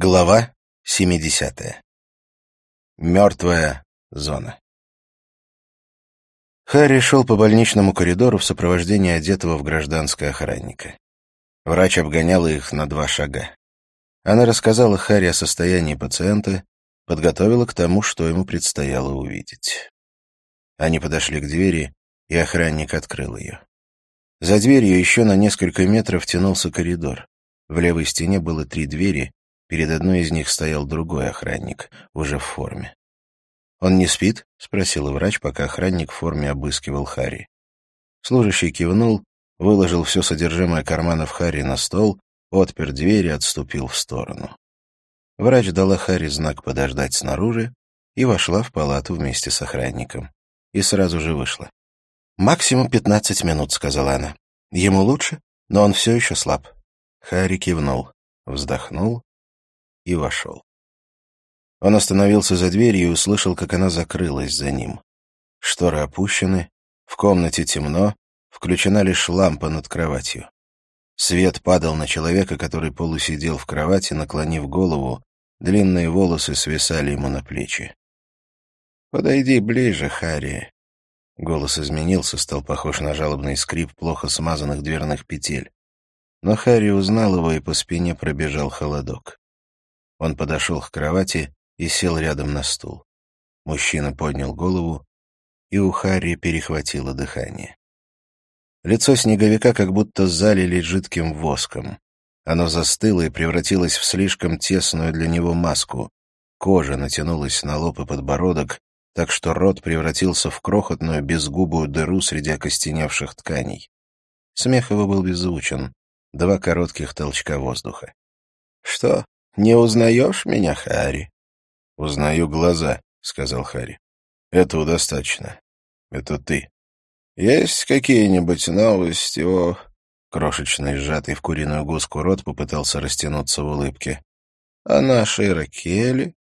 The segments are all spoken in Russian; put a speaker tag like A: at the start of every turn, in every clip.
A: Глава 70. Мертвая зона. Харри шел по больничному коридору в сопровождении одетого в гражданское охранника. Врач обгоняла их на 2 шага. Она рассказала Харри о состоянии пациента, подготовила к тому, что ему предстояло увидеть. Они подошли к двери, и охранник открыл ее. За дверью еще на несколько метров тянулся коридор. В левой стене было 3 двери. Перед одной из них стоял другой охранник, уже в форме. «Он не спит?» — спросил врач, пока охранник в форме обыскивал Харри. Служащий кивнул, выложил все содержимое карманов Харри на стол, отпер дверь и отступил в сторону. Врач дала Харри знак подождать снаружи и вошла в палату вместе с охранником. И сразу же вышла. «Максимум 15 минут», — сказала она. «Ему лучше, но он все еще слаб». Харри кивнул, вздохнул и вошел. Он остановился за дверью и услышал, как она закрылась за ним. Шторы опущены, в комнате темно, включена лишь лампа над кроватью. Свет падал на человека, который полусидел в кровати, наклонив голову, длинные волосы свисали ему на плечи. «Подойди ближе, Харри». Голос изменился, стал похож на жалобный скрип плохо смазанных дверных петель. Но Харри узнал его, и по спине пробежал холодок. Он подошел к кровати и сел рядом на стул. Мужчина поднял голову, и у Харри перехватило дыхание. Лицо снеговика как будто залили жидким воском. Оно застыло и превратилось в слишком тесную для него маску. Кожа натянулась на лоб и подбородок, так что рот превратился в крохотную безгубую дыру среди окостеневших тканей. Смех его был беззвучен. 2 коротких толчка воздуха. «Что, не узнаешь меня, Харри?» «Узнаю глаза», — сказал Харри. «Этого достаточно. Это ты». «Есть какие-нибудь новости о...» Крошечный, сжатый в куриную гуску рот попытался растянуться в улыбке. «О нашей Ракеле?»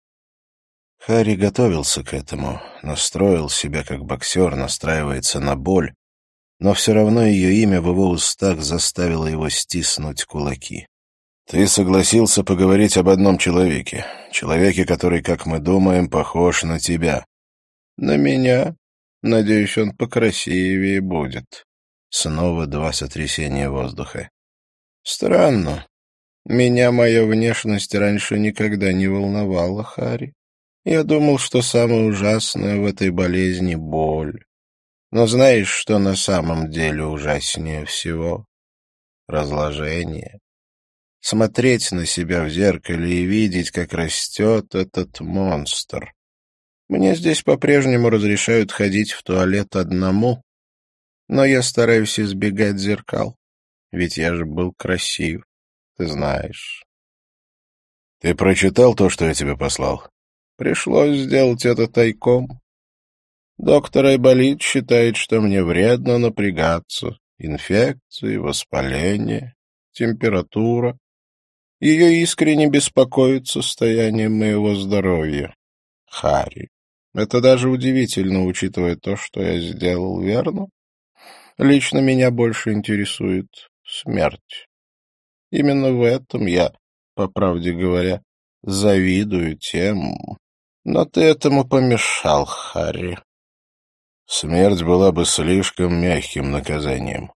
A: Харри готовился к этому, настроил себя как боксер, настраивается на боль, но все равно ее имя в его устах заставило его стиснуть кулаки. «Ты согласился поговорить об одном человеке. Человеке, который, как мы думаем, похож на тебя». «На меня? Надеюсь, он покрасивее будет». Снова 2 сотрясения воздуха. «Странно. Меня моя внешность раньше никогда не волновала, Харри. Я думал, что самое ужасное в этой болезни — боль. Но знаешь, что на самом деле ужаснее всего? Разложение. Смотреть на себя в зеркале и видеть, как растет этот монстр. Мне здесь по-прежнему разрешают ходить в туалет одному, но я стараюсь избегать зеркал, ведь я же был красив, ты знаешь». «Ты прочитал то, что я тебе послал?» «Пришлось сделать это тайком. Доктор Айболит считает, что мне вредно напрягаться. Инфекции, воспаление, температура. Ее искренне беспокоит состояние моего здоровья. Харри, это даже удивительно, учитывая то, что я сделал, верно? Лично меня больше интересует смерть. Именно в этом я, по правде говоря, завидую тем. Но ты этому помешал, Харри». «Смерть была бы слишком мягким наказанием».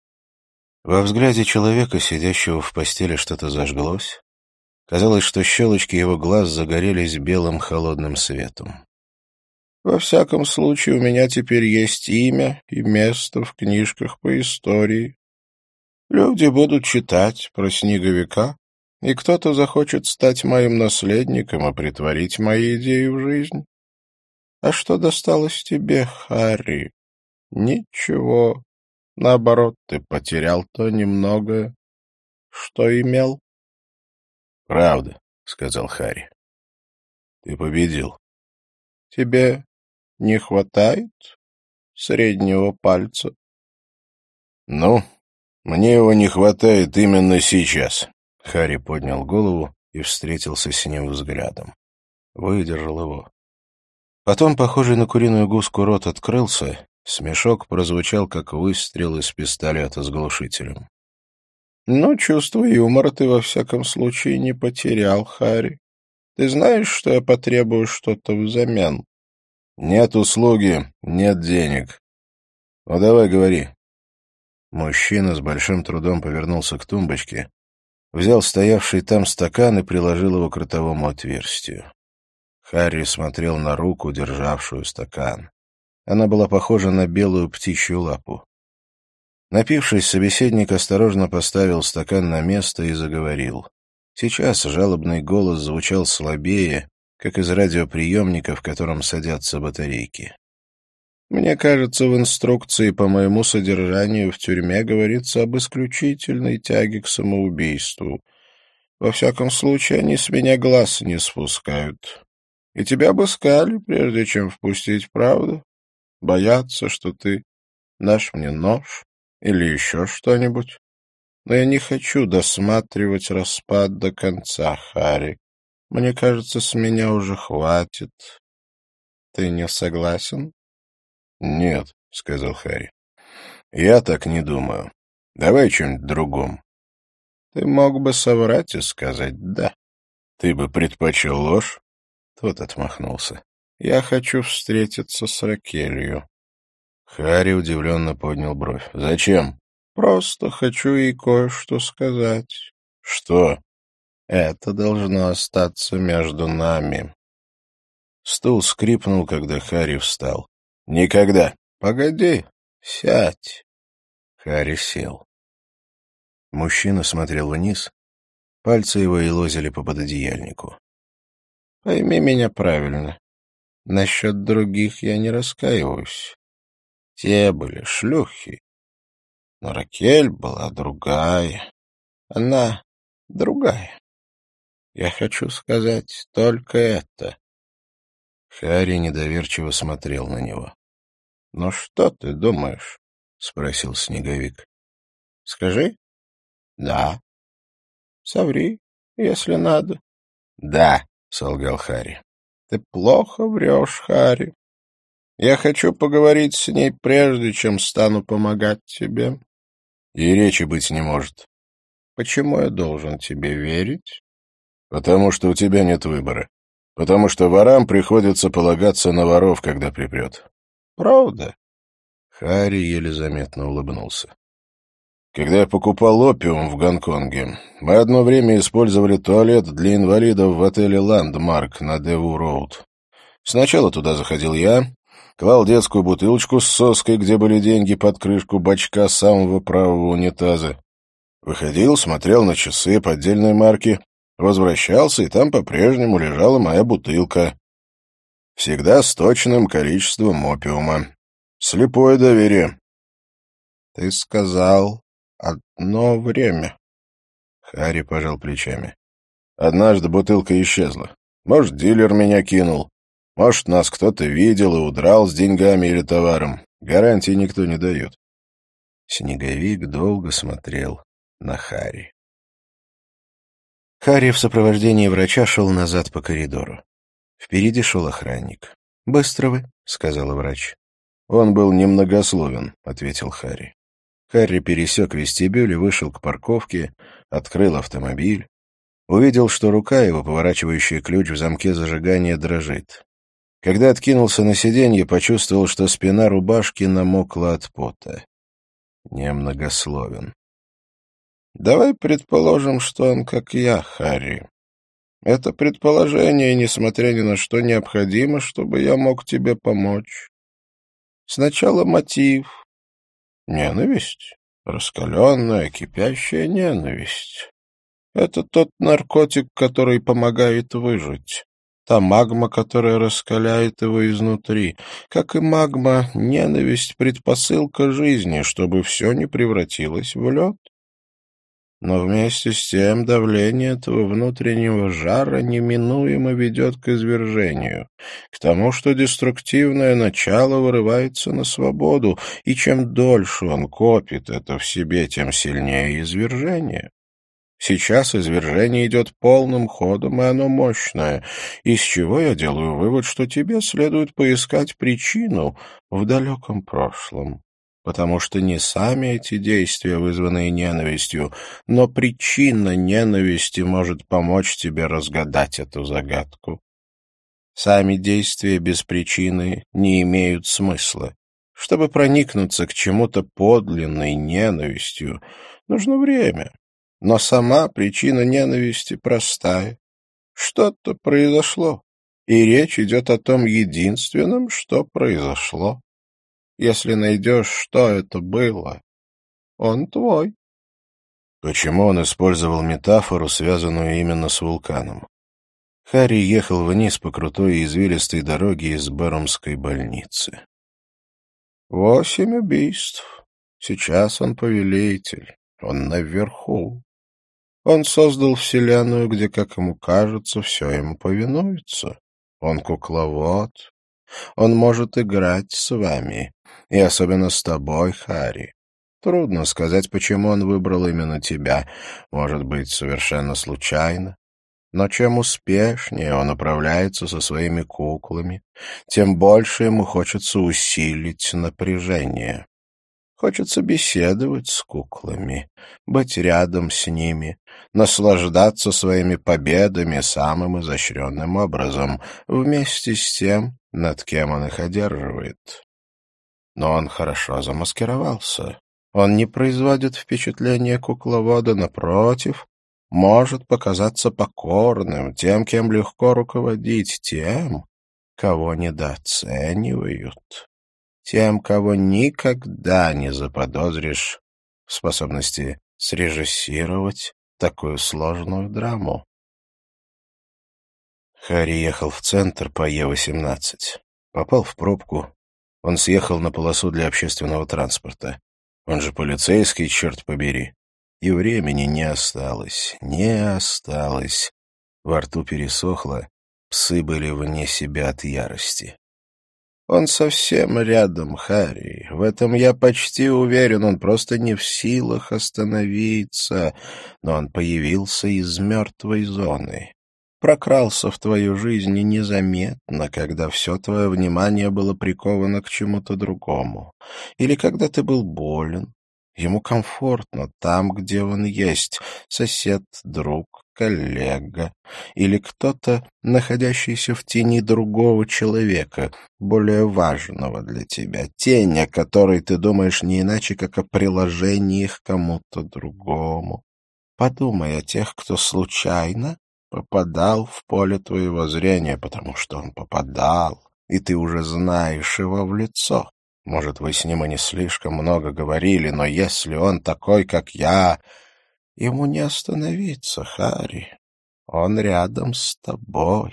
A: Во взгляде человека, сидящего в постели, что-то зажглось. Казалось, что щелочки его глаз загорелись белым холодным светом. «Во всяком случае, у меня теперь есть имя и место в книжках по истории. Люди будут читать про снеговика, и кто-то захочет стать моим наследником и притворить мои идеи в жизнь. А что досталось тебе, Харри? Ничего. Наоборот, ты потерял то немногое, что имел». «Правда», — сказал Харри. «Ты победил». «Тебе не хватает среднего пальца?»
B: «Ну, мне его не хватает именно сейчас». Харри поднял голову и встретился с ним взглядом. Выдержал его. Потом, похожий на куриную гуску, рот открылся, смешок прозвучал, как выстрел из пистолета с глушителем. Но чувство юмора ты во всяком случае не потерял, Харри. Ты знаешь, что я потребую что-то взамен? Нет услуги, нет денег. Ну, давай говори.
A: Мужчина с большим трудом повернулся к тумбочке, взял стоявший там стакан и приложил его к ротовому отверстию. Харри смотрел на руку, державшую стакан. Она была похожа на белую птичью лапу. Напившись, собеседник осторожно поставил стакан на место и заговорил. Сейчас жалобный голос звучал слабее, как из радиоприемника, в котором садятся батарейки. «Мне кажется, в инструкции по моему содержанию в тюрьме говорится об исключительной тяге к самоубийству. Во всяком случае, они с меня глаз не спускают. И тебя обыскали, прежде чем впустить, правда? Боятся, что ты дашь мне нож или еще что-нибудь. Но я не хочу досматривать распад до конца, Харри. Мне кажется, с меня уже хватит. Ты не согласен?» «Нет», — сказал Харри. «Я так не думаю. Давай о чем-нибудь другом».
B: «Ты мог бы соврать и сказать «да».
A: «Ты бы предпочел ложь?»
B: Тот отмахнулся. «Я хочу встретиться с Ракелью».
A: Харри удивленно поднял бровь. «Зачем?»
B: «Просто хочу ей кое-что сказать».
A: «Что?»
B: «Это должно остаться между нами».
A: Стул скрипнул, когда Харри встал. «Никогда!»
B: «Погоди, сядь!»
A: Харри сел. Мужчина смотрел вниз. Пальцы его елозили по пододеяльнику.
B: «Пойми меня правильно. Насчет других я не раскаиваюсь. Те были шлюхи. Но Ракель была другая. Она другая. Я хочу сказать только это».
A: Харри недоверчиво смотрел на него.
B: «Ну что ты думаешь?» — спросил Снеговик. «Скажи?» «Да». «Соври, если надо».
A: «Да», — солгал Харри.
B: «Ты плохо врешь, Харри. Я хочу поговорить с ней, прежде чем стану помогать тебе».
A: «И речи быть не может».
B: «Почему я должен тебе верить?»
A: «Потому что у тебя нет выбора. Потому что ворам приходится полагаться на воров, когда припрет».
B: «Правда?»
A: Харри еле заметно улыбнулся. «Когда я покупал опиум в Гонконге, мы одно время использовали туалет для инвалидов в отеле «Ландмарк» на Дэву-Роуд. Сначала туда заходил я, клал детскую бутылочку с соской, где были деньги, под крышку бачка самого правого унитаза. Выходил, смотрел на часы поддельной марки, возвращался, и там по-прежнему лежала моя бутылка. Всегда с точным количеством опиума. Слепое доверие».
B: «Ты сказал одно время».
A: Харри пожал плечами. «Однажды бутылка исчезла. Может, дилер меня кинул. Может, нас кто-то видел и удрал с деньгами или товаром. Гарантии никто не дает». Снеговик долго смотрел на Харри. Харри в сопровождении врача шел назад по коридору. Впереди шел охранник. «Быстро вы», — сказала врач. «Он был немногословен», — ответил Харри. Харри пересек вестибюль и вышел к парковке, открыл автомобиль. Увидел, что рука его, поворачивающая ключ в замке зажигания, дрожит. Когда откинулся на сиденье, почувствовал, что спина рубашки намокла от пота. Немногословен.
B: «Давай предположим, что он как я, Харри. Это предположение, несмотря ни на что, необходимо, чтобы я мог тебе помочь. Сначала мотив. Ненависть. Раскаленная, кипящая ненависть. Это тот наркотик, который помогает выжить. Та магма, которая раскаляет его изнутри. Как и магма, ненависть — предпосылка жизни, чтобы все не превратилось в лед. Но вместе с тем давление этого внутреннего жара неминуемо ведет к извержению, к тому, что деструктивное начало вырывается на свободу, и чем дольше он копит это в себе, тем сильнее извержение. Сейчас извержение идет полным ходом, и оно мощное, из чего я делаю вывод, что тебе следует поискать причину в далеком прошлом. потому что не сами эти действия, вызванные ненавистью, но причина ненависти может помочь тебе разгадать эту загадку. Сами действия без причины не имеют смысла. Чтобы проникнуться к чему-то подлинной ненавистью, нужно время. Но сама причина ненависти простая. Что-то произошло, и речь идет о том единственном, что произошло. Если найдешь, что это было, он твой. Почему он использовал метафору, связанную именно с вулканом? Харри ехал вниз по крутой и извилистой дороге из Бэрумской больницы. 8 убийств. Сейчас он повелитель. Он наверху. Он создал вселенную, где, как ему кажется, все ему повинуется. Он кукловод. Он может играть с вами. И особенно с тобой, Харри. Трудно сказать, почему он выбрал именно тебя. Может быть, совершенно случайно. Но чем успешнее он управляется со своими куклами, тем больше ему хочется усилить напряжение. Хочется беседовать с куклами, быть рядом с ними, наслаждаться своими победами самым изощренным образом, вместе с тем, над кем он их одерживает. Но он хорошо замаскировался. Он не производит впечатления кукловода, напротив, может показаться покорным, тем, кем легко руководить, тем, кого недооценивают, тем, кого никогда не заподозришь в способности срежиссировать такую сложную драму. Харри ехал в центр по Е-18. Попал в пробку. Он съехал на полосу для общественного транспорта. Он же полицейский, черт побери. И времени не осталось, не осталось. Во рту пересохло, псы были вне себя от ярости. Он совсем рядом, Харри. В этом я почти уверен, он просто не в силах остановиться. Но он появился из мертвой зоны. Прокрался в твою жизнь незаметно, когда все твое внимание было приковано к чему-то другому. Или когда ты был болен. Ему комфортно там, где он есть, сосед, друг, коллега или кто-то, находящийся в тени другого человека, более важного для тебя, тень, о которой ты думаешь не иначе, как о приложении к кому-то другому. Подумай о тех, кто случайно попадал в поле твоего зрения, потому что он попадал, и ты уже знаешь его в лицо. Может, вы с ним и не слишком много говорили, но если он такой, как я, ему не остановиться, Харри. Он рядом с тобой.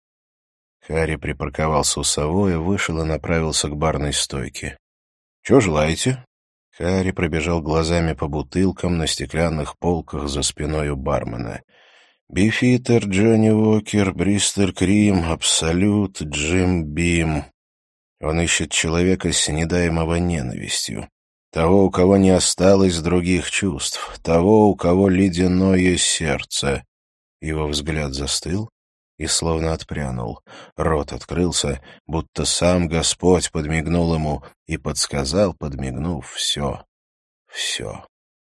B: Харри припарковался у Савоя, вышел и направился к барной стойке. — Чего желаете? Харри пробежал глазами по бутылкам на стеклянных полках за спиной у бармена. Бифитер, Джонни Уокер, Бристер Крим, Абсолют, Джим Бим. Он ищет человека с недаемого ненавистью. Того, у кого не осталось других чувств. Того, у кого ледяное сердце. Его взгляд застыл и словно отпрянул. Рот открылся, будто сам Господь подмигнул ему и подсказал, подмигнув, все. Все.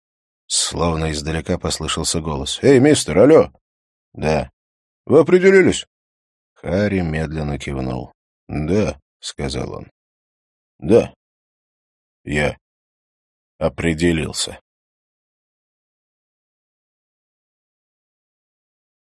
B: Словно издалека послышался голос. «Эй, мистер, алло!» «Да». «Вы определились?» Харри медленно кивнул. «Да», — сказал он. «Да, я определился».